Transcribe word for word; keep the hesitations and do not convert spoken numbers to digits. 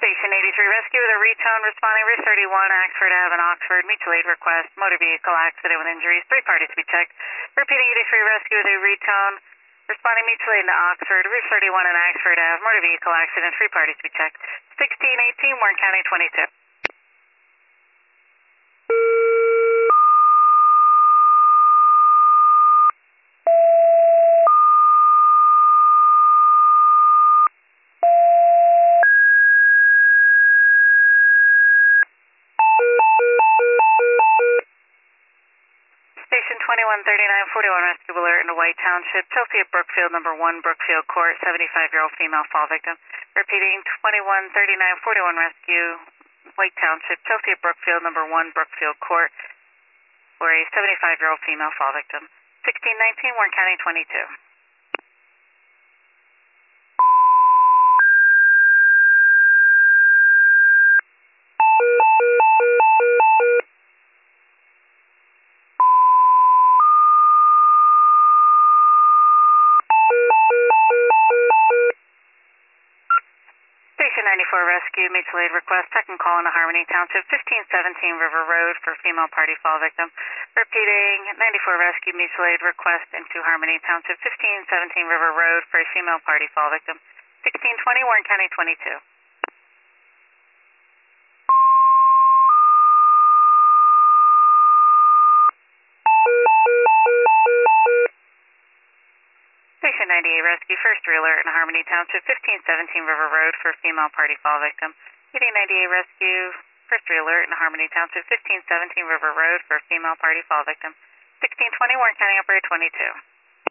Station eighty-three Rescue with a retone responding Route thirty-one, Oxford Avenue, Oxford. Mutual aid request, motor vehicle accident with injuries. Three parties to be checked. Repeating eighty-three Rescue with a retone responding mutual aid to Oxford, Route thirty-one and Oxford Avenue, motor vehicle accident. Three parties to be checked. sixteen eighteen, Warren County twenty-two. Station twenty-one thirty-nine forty-one Rescue Alert in White Township, Chelsea at Brookfield, number one, Brookfield Court, seventy-five-year-old female fall victim. Repeating, twenty-one thirty-nine forty-one Rescue, White Township, Chelsea at Brookfield, number one, Brookfield Court, where a seventy-five-year-old female fall victim. sixteen nineteen, Warren County twenty-two. Station ninety-four Rescue, mutual aid request, second call in the Harmony Township, fifteen seventeen River Road for female party fall victim. Repeating, ninety-four Rescue, mutual aid request into Harmony Township, fifteen seventeen River Road for a female party fall victim. sixteen twenty, Warren County twenty-two. Station ninety-eight Rescue, first alert in Harmony Township, fifteen seventeen River Road for female party fall victim. Meeting ninety-eight Rescue, first alert in Harmony Township, fifteen seventeen River Road for female party fall victim. sixteen twenty, Warren County operator twenty-two.